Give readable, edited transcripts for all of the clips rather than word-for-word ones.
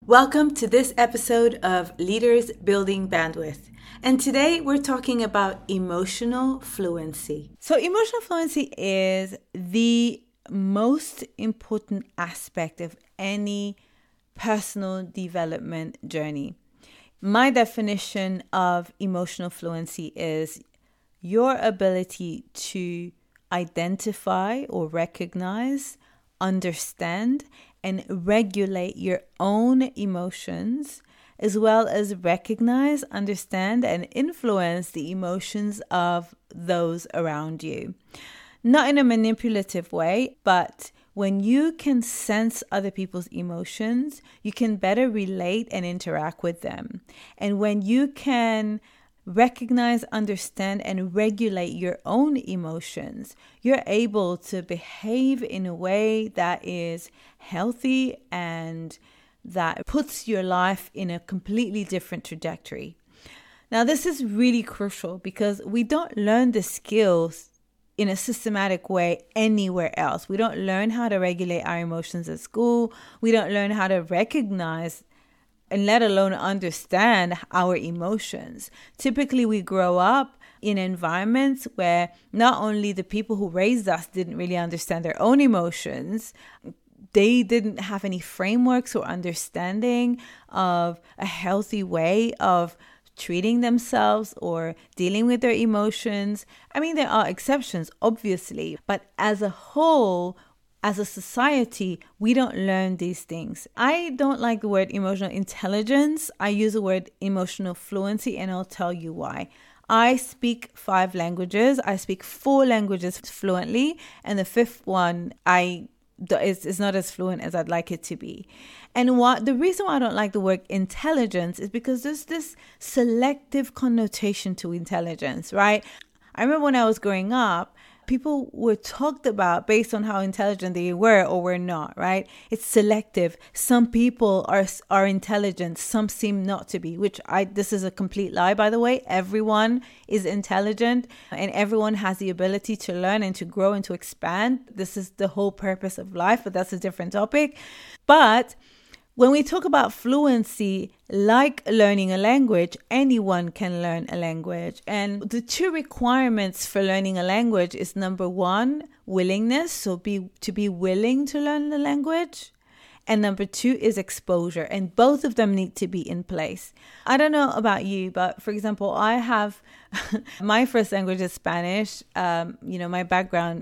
Welcome to this episode of Leaders Building Bandwidth. And today we're talking about emotional fluency. So emotional fluency is the most important aspect of any personal development journey. My definition of emotional fluency is your ability to identify or recognize, understand, and regulate your own emotions, as well as recognize, understand, and influence the emotions of those around you. Not in a manipulative way, but when you can sense other people's emotions, you can better relate and interact with them. And when you can recognize, understand, and regulate your own emotions, you're able to behave in a way that is healthy and that puts your life in a completely different trajectory. Now, this is really crucial because we don't learn the skills in a systematic way anywhere else. We don't learn how to regulate our emotions at school. We don't learn how to recognize and let alone understand our emotions. Typically, we grow up in environments where not only the people who raised us didn't really understand their own emotions, they didn't have any frameworks or understanding of a healthy way of treating themselves or dealing with their emotions. I mean, there are exceptions, obviously, but as a whole, as a society, we don't learn these things. I don't like the word emotional intelligence. I use the word emotional fluency, and I'll tell you why. I speak 5 languages. I speak 4 languages fluently, and the 5th one is not as fluent as I'd like it to be. And the reason why I don't like the word intelligence is because there's this selective connotation to intelligence, right? I remember when I was growing up, people were talked about based on how intelligent they were or were not, right? It's selective. Some people are intelligent, some seem not to be, this is a complete lie, by the way. Everyone is intelligent and everyone has the ability to learn and to grow and to expand. This is the whole purpose of life, but that's a different topic. But when we talk about fluency, like learning a language, anyone can learn a language. And the 2 requirements for learning a language is number 1, willingness, so to be willing to learn the language. And number 2 is exposure, and both of them need to be in place. I don't know about you, but for example, I have my first language is Spanish. My background,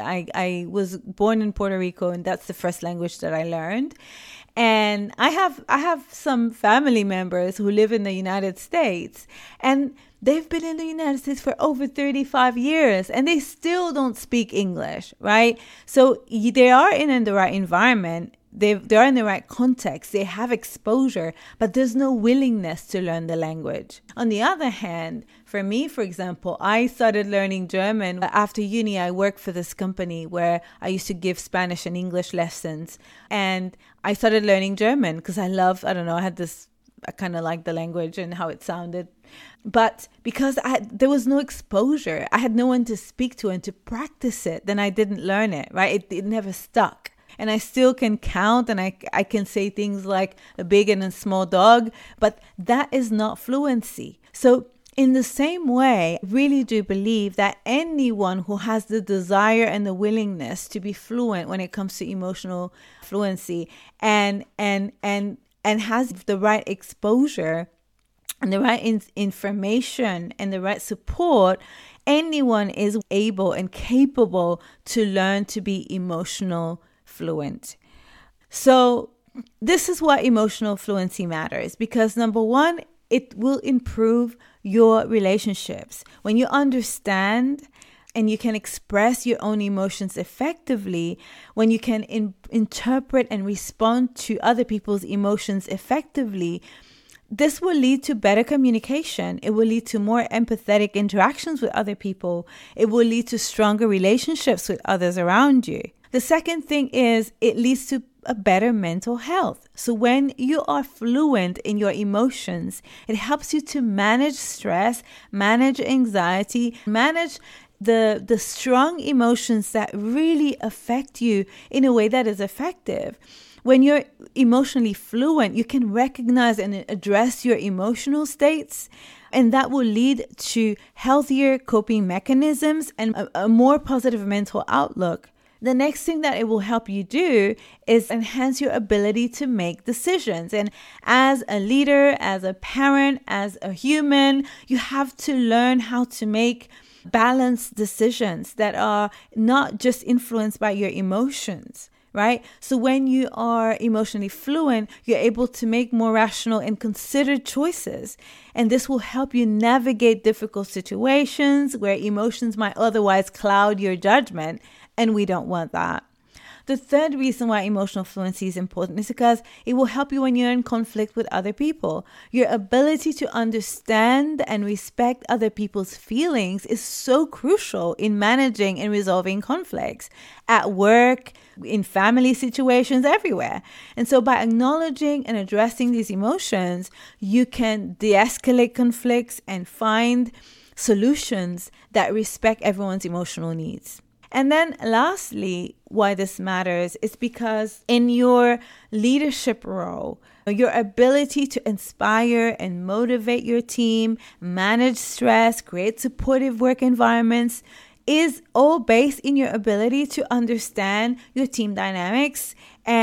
I was born in Puerto Rico, and that's the first language that I learned. And I have some family members who live in the United States, and they've been in the United States for over 35 years and they still don't speak English, right? So they are in the right environment. They're in the right context. They have exposure, but there's no willingness to learn the language. On the other hand, for me, for example, I started learning German after uni. I worked for this company where I used to give Spanish and English lessons. And I started learning German because I kind of liked the language and how it sounded. But because there was no exposure, I had no one to speak to and to practice it, then I didn't learn it, right? It never stuck. And I still can count and I can say things like a big and a small dog, but that is not fluency. So in the same way, I really do believe that anyone who has the desire and the willingness to be fluent when it comes to emotional fluency and has the right exposure and the right information and the right support, anyone is able and capable to learn to be emotional fluent. So this is why emotional fluency matters, because number 1, it will improve your relationships. When you understand and you can express your own emotions effectively, when you can interpret and respond to other people's emotions effectively, this will lead to better communication. It will lead to more empathetic interactions with other people. It will lead to stronger relationships with others around you. The second thing is it leads to a better mental health. So when you are fluent in your emotions, it helps you to manage stress, manage anxiety, manage the strong emotions that really affect you in a way that is effective. When you're emotionally fluent, you can recognize and address your emotional states, and that will lead to healthier coping mechanisms and a more positive mental outlook. The next thing that it will help you do is enhance your ability to make decisions. And as a leader, as a parent, as a human, you have to learn how to make balanced decisions that are not just influenced by your emotions, right? So when you are emotionally fluent, you're able to make more rational and considered choices. And this will help you navigate difficult situations where emotions might otherwise cloud your judgment. And we don't want that. The third reason why emotional fluency is important is because it will help you when you're in conflict with other people. Your ability to understand and respect other people's feelings is so crucial in managing and resolving conflicts at work, in family situations, everywhere. And so by acknowledging and addressing these emotions, you can de-escalate conflicts and find solutions that respect everyone's emotional needs. And then lastly, why this matters is because in your leadership role, your ability to inspire and motivate your team, manage stress, create supportive work environments is all based in your ability to understand your team dynamics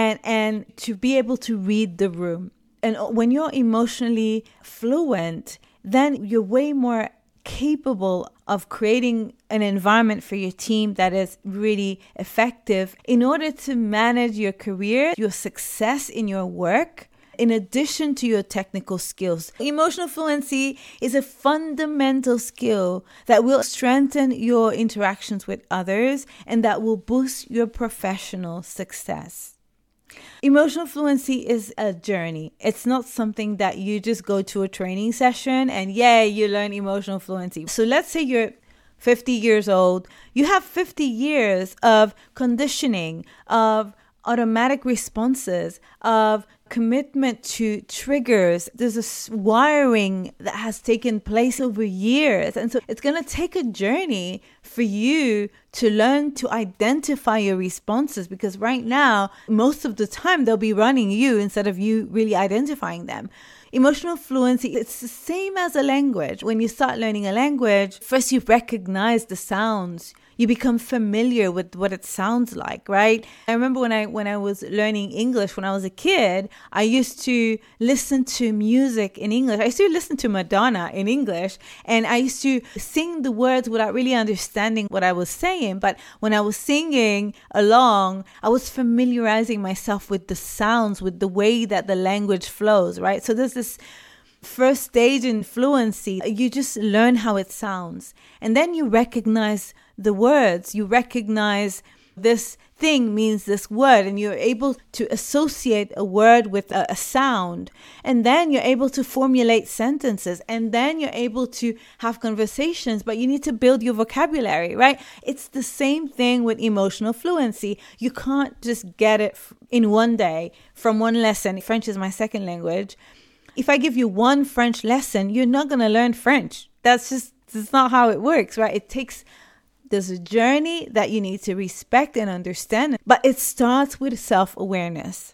and to be able to read the room. And when you're emotionally fluent, then you're way more capable of creating an environment for your team that is really effective in order to manage your career, your success in your work, in addition to your technical skills. Emotional fluency is a fundamental skill that will strengthen your interactions with others and that will boost your professional success. Emotional fluency is a journey. It's not something that you just go to a training session and you learn emotional fluency. So let's say you're 50 years old. You have 50 years of conditioning, of automatic responses, of commitment to triggers. There's a wiring that has taken place over years. And so it's going to take a journey for you to learn to identify your responses, because right now, most of the time, they'll be running you instead of you really identifying them. Emotional fluency, it's the same as a language. When you start learning a language, first you recognize the sounds. You become familiar with what it sounds like, right? I remember when I was learning English when I was a kid, I used to listen to music in English. I used to listen to Madonna in English, and I used to sing the words without really understanding what I was saying. But when I was singing along, I was familiarizing myself with the sounds, with the way that the language flows, right? So there's this first stage in fluency. You just learn how it sounds, and then you recognize the words. You recognize this thing means this word, and you're able to associate a word with a sound, and then you're able to formulate sentences, and then you're able to have conversations, but you need to build your vocabulary, right? It's the same thing with emotional fluency. You can't just get it in one day from one lesson. French is my second language. If I give you one French lesson, you're not going to learn French. That's not how it works, right? There's a journey that you need to respect and understand, but it starts with self-awareness.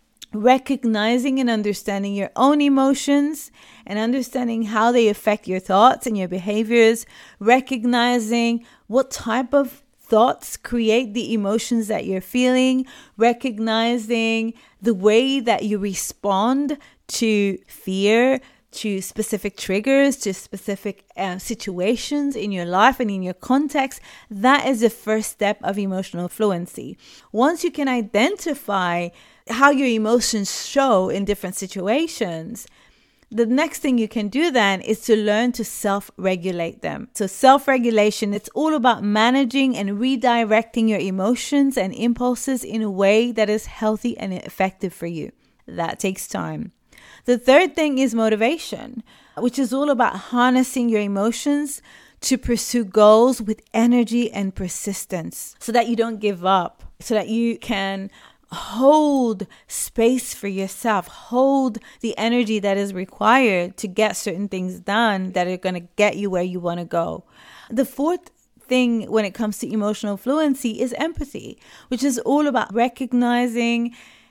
Recognizing and understanding your own emotions and understanding how they affect your thoughts and your behaviors. Recognizing what type of thoughts create the emotions that you're feeling. Recognizing the way that you respond to fear, to specific triggers, to specific situations in your life and in your context. That is the first step of emotional fluency. Once you can identify how your emotions show in different situations, the next thing you can do then is to learn to self-regulate them. So self-regulation, it's all about managing and redirecting your emotions and impulses in a way that is healthy and effective for you. That takes time. The third thing is motivation, which is all about harnessing your emotions to pursue goals with energy and persistence so that you don't give up, so that you can hold space for yourself, hold the energy that is required to get certain things done that are going to get you where you want to go. The fourth thing when it comes to emotional fluency is empathy, which is all about recognizing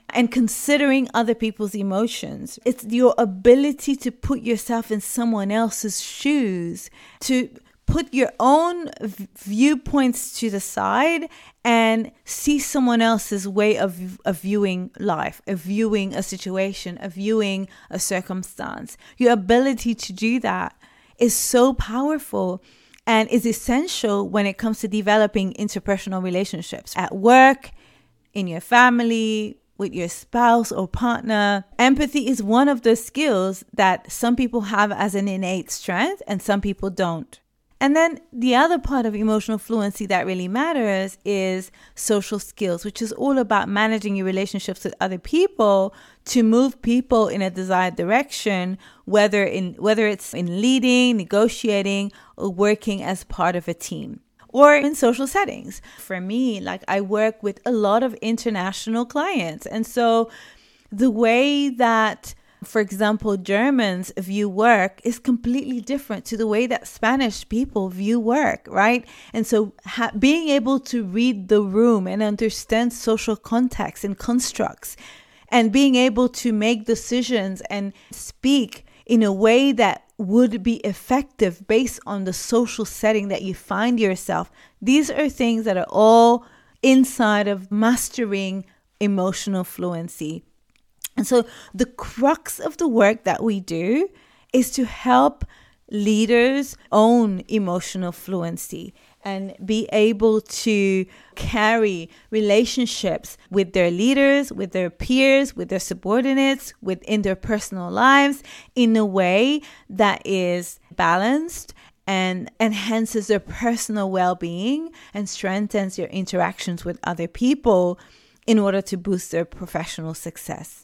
and considering other people's emotions. It's your ability to put yourself in someone else's shoes, to put your own viewpoints to the side and see someone else's way of viewing life, of viewing a situation, of viewing a circumstance. Your ability to do that is so powerful and is essential when it comes to developing interpersonal relationships at work, in your family, with your spouse or partner. Empathy is one of the skills that some people have as an innate strength and some people don't. And then the other part of emotional fluency that really matters is social skills, which is all about managing your relationships with other people to move people in a desired direction, whether it's in leading, negotiating, or working as part of a team, or in social settings. For me, I work with a lot of international clients. And so the way that, for example, Germans view work is completely different to the way that Spanish people view work, right? And so being able to read the room and understand social context and constructs, and being able to make decisions and speak in a way that would be effective based on the social setting that you find yourself. These are things that are all inside of mastering emotional fluency. And so the crux of the work that we do is to help leaders own emotional fluency and be able to carry relationships with their leaders, with their peers, with their subordinates, within their personal lives in a way that is balanced and enhances their personal well-being and strengthens your interactions with other people in order to boost their professional success.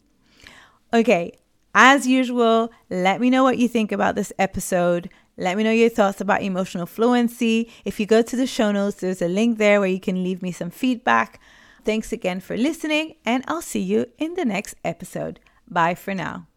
Okay, as usual, let me know what you think about this episode. Let me know your thoughts about emotional fluency. If you go to the show notes, there's a link there where you can leave me some feedback. Thanks again for listening, and I'll see you in the next episode. Bye for now.